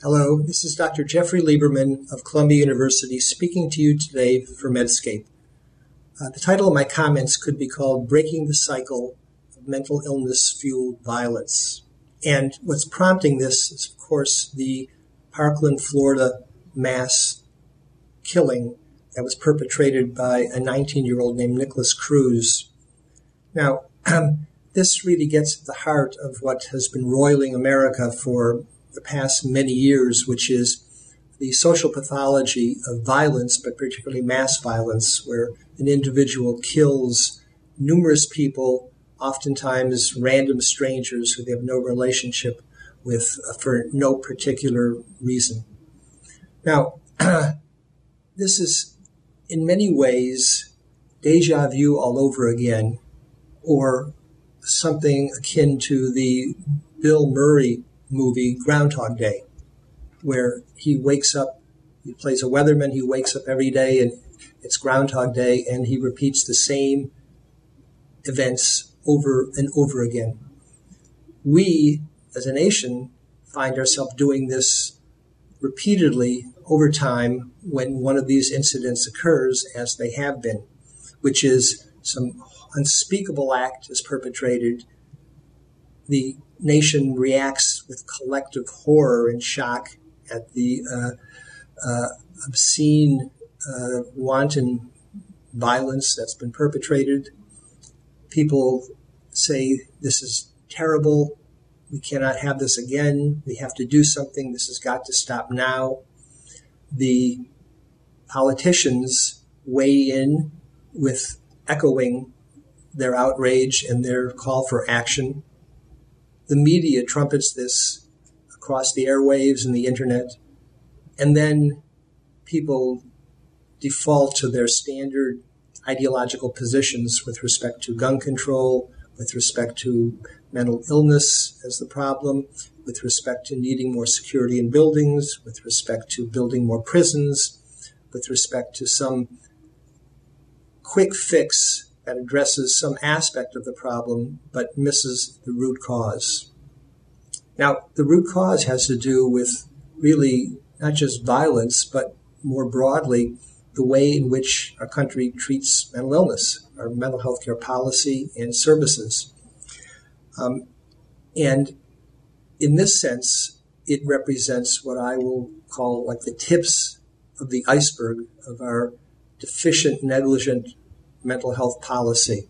Hello, this is Dr. Jeffrey Lieberman of Columbia University speaking to you today for Medscape. The title of my comments could be called Breaking the Cycle of Mental Illness-Fueled Violence. And what's prompting this is, of course, the Parkland, Florida mass killing that was perpetrated by a 19-year-old named Nikolas Cruz. Now, this really gets at the heart of what has been roiling America for the past many years, which is the social pathology of violence, but particularly mass violence, where an individual kills numerous people, oftentimes random strangers who they have no relationship with for no particular reason. Now, this is in many ways deja vu all over again, or something akin to the Bill Murray movie Groundhog Day, where he wakes up, he plays a weatherman, he wakes up every day and it's Groundhog Day and he repeats the same events over and over again. We, as a nation, find ourselves doing this repeatedly over time when one of these incidents occurs, as they have been, which is some unspeakable act is perpetrated. The nation reacts with collective horror and shock at the obscene, wanton violence that's been perpetrated. People say, this is terrible. We cannot have this again. We have to do something. This has got to stop now. The politicians weigh in with echoing their outrage and their call for action. The media trumpets this across the airwaves and the internet, and then people default to their standard ideological positions with respect to gun control, with respect to mental illness as the problem, with respect to needing more security in buildings, with respect to building more prisons, with respect to some quick fix that addresses some aspect of the problem but misses the root cause. Now, the root cause has to do with really not just violence, but more broadly, the way in which our country treats mental illness, our mental health care policy and services. And in this sense, it represents what I will call like the tips of the iceberg of our deficient, negligent mental health policy.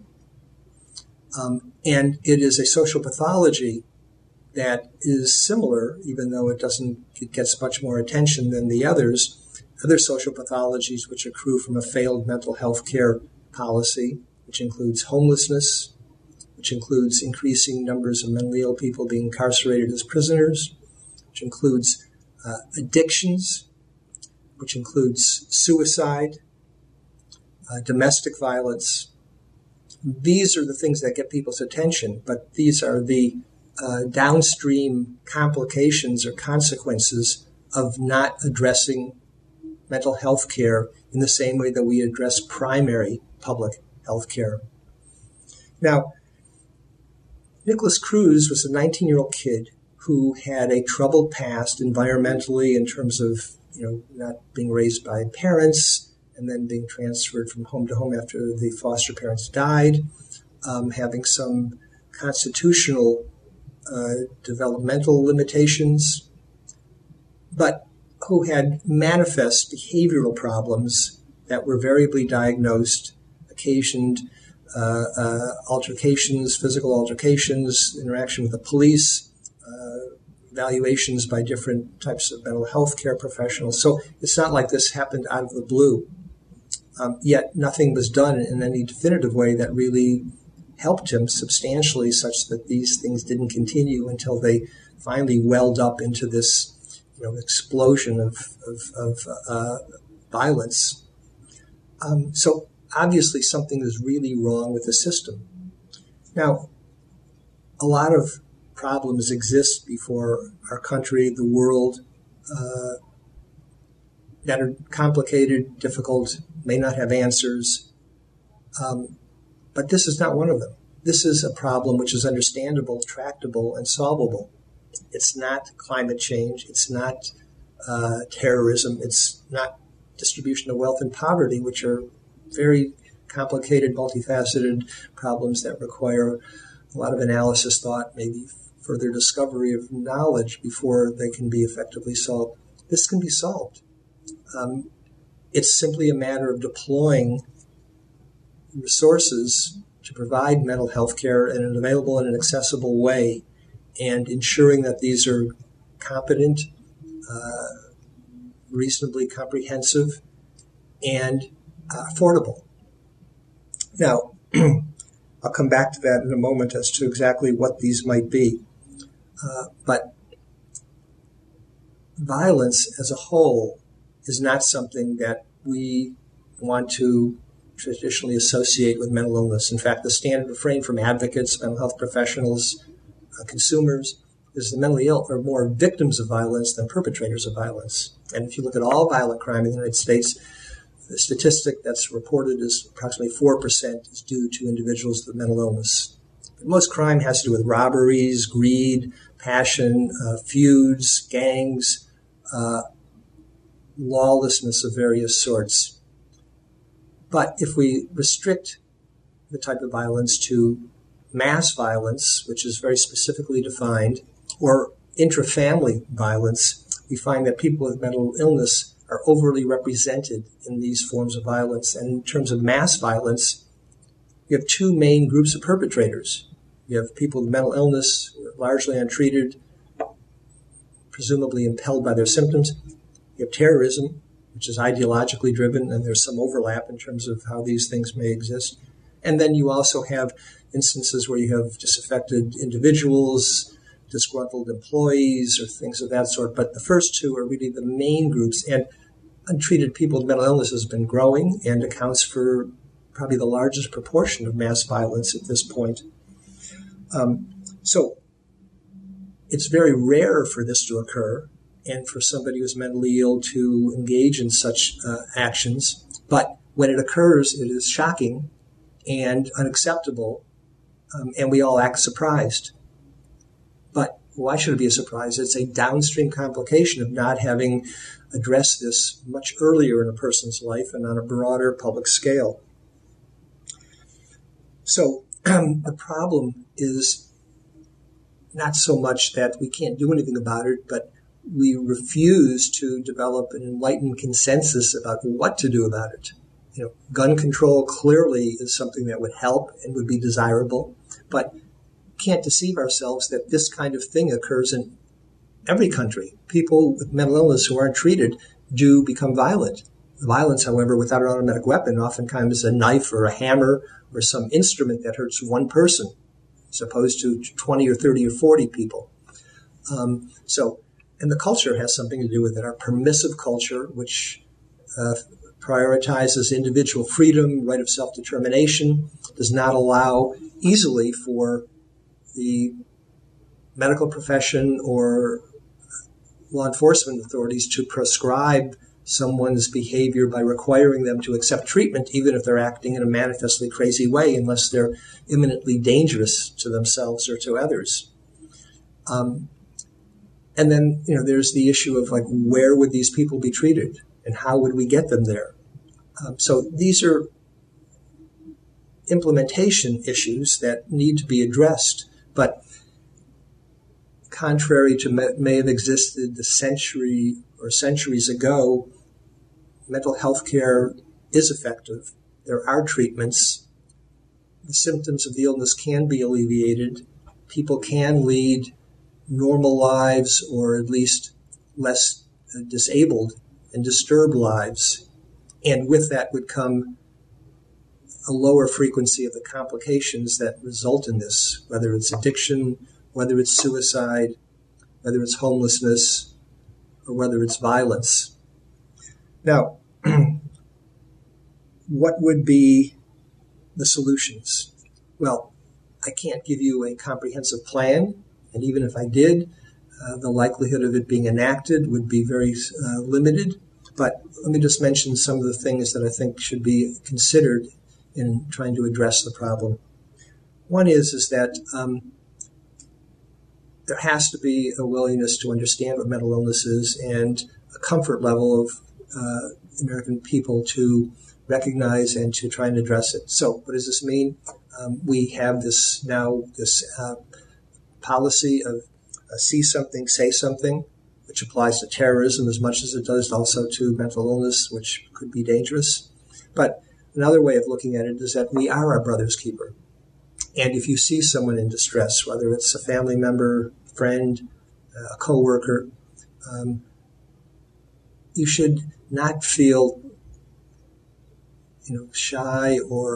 And it is a social pathology that is similar, even though it gets much more attention than the other social pathologies which accrue from a failed mental health care policy, which includes homelessness, which includes increasing numbers of mentally ill people being incarcerated as prisoners, which includes addictions, which includes suicide, domestic violence. These are the things that get people's attention, but these are the downstream complications or consequences of not addressing mental health care in the same way that we address primary public health care. Now, Nikolas Cruz was a 19-year-old kid who had a troubled past environmentally in terms of, not being raised by parents and then being transferred from home to home after the foster parents died, having some constitutional developmental limitations, but who had manifest behavioral problems that were variably diagnosed, occasioned altercations, physical altercations, interaction with the police, evaluations by different types of mental health care professionals. So it's not like this happened out of the blue. Yet nothing was done in any definitive way that really helped him substantially, such that these things didn't continue until they finally welled up into this explosion of violence. So obviously something is really wrong with the system. Now, a lot of problems exist before our country, the world, that are complicated, difficult, may not have answers. But this is not one of them. This is a problem which is understandable, tractable, and solvable. It's not climate change. It's not terrorism. It's not distribution of wealth and poverty, which are very complicated, multifaceted problems that require a lot of analysis, thought, maybe further discovery of knowledge before they can be effectively solved. This can be solved. It's simply a matter of deploying resources to provide mental health care in an available and an accessible way, and ensuring that these are competent, reasonably comprehensive, and affordable. Now, I'll come back to that in a moment as to exactly what these might be. But violence as a whole is not something that we want to traditionally associate with mental illness. In fact, the standard refrain from advocates, mental health professionals, consumers, is the mentally ill are more victims of violence than perpetrators of violence. And if you look at all violent crime in the United States, the statistic that's reported is approximately 4% is due to individuals with mental illness. But most crime has to do with robberies, greed, passion, feuds, gangs, lawlessness of various sorts. But if we restrict the type of violence to mass violence, which is very specifically defined, or intrafamily violence, we find that people with mental illness are overly represented in these forms of violence. And in terms of mass violence, you have two main groups of perpetrators. You have people with mental illness who are largely untreated, presumably impelled by their symptoms. You have terrorism, which is ideologically driven, and there's some overlap in terms of how these things may exist. And then you also have instances where you have disaffected individuals, disgruntled employees, or things of that sort. But the first two are really the main groups, and untreated people with mental illness has been growing and accounts for probably the largest proportion of mass violence at this point. So it's very rare for this to occur and for somebody who's mentally ill to engage in such actions. But when it occurs, it is shocking and unacceptable, and we all act surprised. But why should it be a surprise? It's a downstream complication of not having addressed this much earlier in a person's life and on a broader public scale. So the problem is not so much that we can't do anything about it, but we refuse to develop an enlightened consensus about what to do about it. Gun control clearly is something that would help and would be desirable, but can't deceive ourselves that this kind of thing occurs in every country. People with mental illness who aren't treated do become violent. Violence, however, without an automatic weapon, oftentimes a knife or a hammer or some instrument that hurts one person, as opposed to 20 or 30 or 40 people. And the culture has something to do with it. Our permissive culture, which prioritizes individual freedom, right of self-determination, does not allow easily for the medical profession or law enforcement authorities to prescribe someone's behavior by requiring them to accept treatment, even if they're acting in a manifestly crazy way, unless they're imminently dangerous to themselves or to others. And then, there's the issue of where would these people be treated and how would we get them there? So these are implementation issues that need to be addressed. But contrary to may have existed a century or centuries ago, mental health care is effective. There are treatments. The symptoms of the illness can be alleviated. People can lead normal lives, or at least less disabled and disturbed lives. And with that would come a lower frequency of the complications that result in this, whether it's addiction, whether it's suicide, whether it's homelessness, or whether it's violence. Now, what would be the solutions? Well, I can't give you a comprehensive plan, and even if I did, the likelihood of it being enacted would be very limited. But let me just mention some of the things that I think should be considered in trying to address the problem. One is that there has to be a willingness to understand what mental illness is and a comfort level of American people to recognize and to try and address it. So what does this mean? We have this policy of see something, say something, which applies to terrorism as much as it does also to mental illness, which could be dangerous. But another way of looking at it is that we are our brother's keeper. And if you see someone in distress, whether it's a family member, friend, a coworker, you should not feel, shy or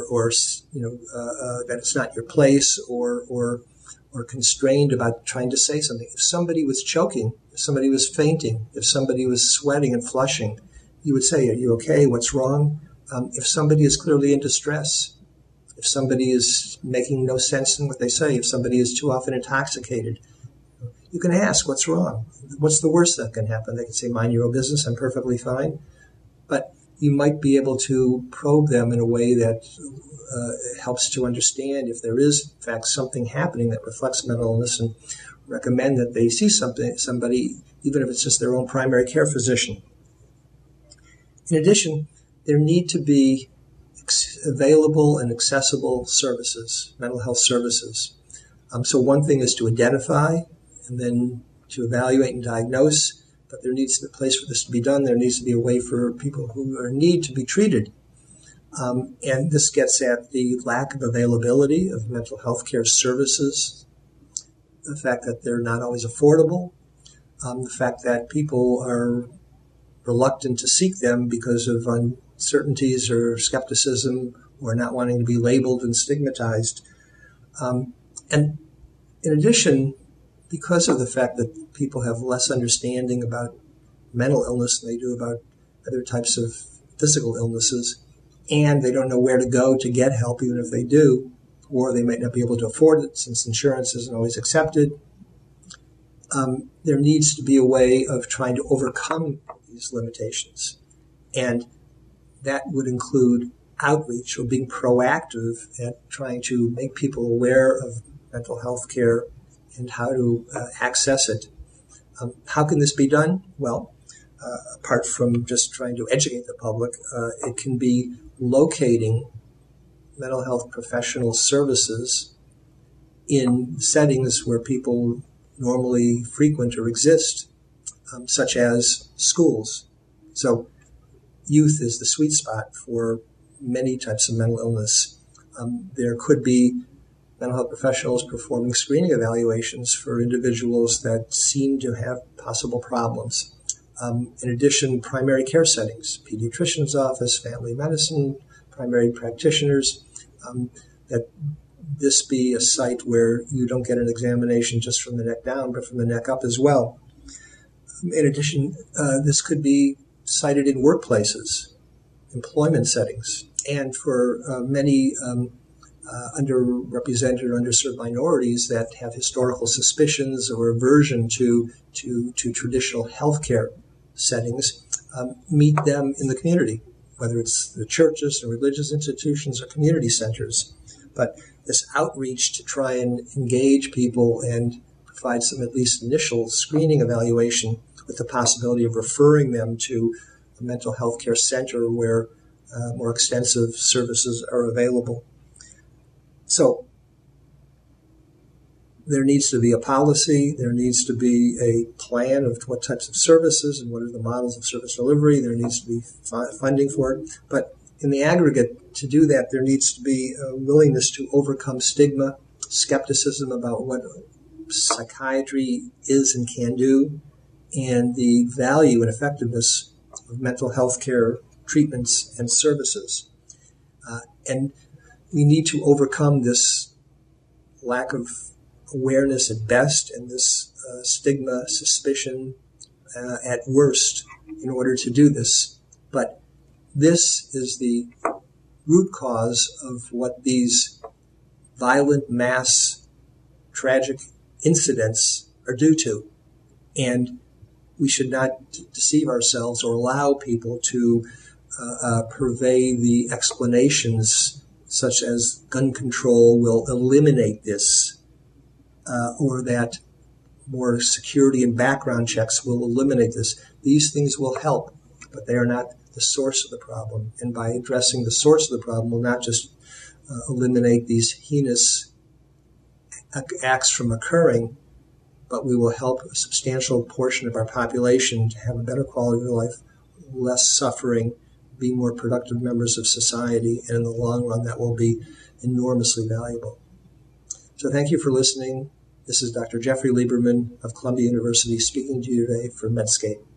that it's not your place or constrained about trying to say something. If somebody was choking, if somebody was fainting, if somebody was sweating and flushing, you would say, "Are you okay? What's wrong?" If somebody is clearly in distress, if somebody is making no sense in what they say, if somebody is too often intoxicated, you can ask, "What's wrong? What's the worst that can happen?" They can say, "Mind your own business, I'm perfectly fine." But you might be able to probe them in a way that helps to understand if there is, in fact, something happening that reflects mental illness, and recommend that they see somebody, even if it's just their own primary care physician. In addition, there need to be available and accessible services, mental health services. So one thing is to identify and then to evaluate and diagnose, but there needs to be a place for this to be done. There needs to be a way for people who are in need to be treated. And this gets at the lack of availability of mental health care services, the fact that they're not always affordable, the fact that people are reluctant to seek them because of uncertainties or skepticism or not wanting to be labeled and stigmatized. And in addition, because of the fact that people have less understanding about mental illness than they do about other types of physical illnesses, and they don't know where to go to get help, even if they do, or they might not be able to afford it since insurance isn't always accepted, there needs to be a way of trying to overcome these limitations. And that would include outreach or being proactive at trying to make people aware of mental health care and how to access it. How can this be done? Well, apart from just trying to educate the public, it can be locating mental health professional services in settings where people normally frequent or exist, such as schools. So youth is the sweet spot for many types of mental illness. There could be mental health professionals performing screening evaluations for individuals that seem to have possible problems. In addition, primary care settings, pediatrician's office, family medicine, primary practitioners, that this be a site where you don't get an examination just from the neck down, but from the neck up as well. In addition, this could be cited in workplaces, employment settings, and for many underrepresented or underserved minorities that have historical suspicions or aversion to traditional healthcare settings, meet them in the community, whether it's the churches or religious institutions or community centers. But this outreach to try and engage people and provide some at least initial screening evaluation with the possibility of referring them to a mental health care center where more extensive services are available. So there needs to be a policy, there needs to be a plan of what types of services and what are the models of service delivery, there needs to be funding for it. But in the aggregate, to do that, there needs to be a willingness to overcome stigma, skepticism about what psychiatry is and can do, and the value and effectiveness of mental health care treatments and services. And we need to overcome this lack of awareness at best and this stigma, suspicion at worst in order to do this. But this is the root cause of what these violent mass tragic incidents are due to. And we should not deceive ourselves or allow people to purvey the explanations such as gun control will eliminate this, or that more security and background checks will eliminate this. These things will help, but they are not the source of the problem. And by addressing the source of the problem, we'll not just eliminate these heinous acts from occurring, but we will help a substantial portion of our population to have a better quality of life, less suffering, be more productive members of society, and in the long run, that will be enormously valuable. So thank you for listening. This is Dr. Jeffrey Lieberman of Columbia University speaking to you today for Medscape.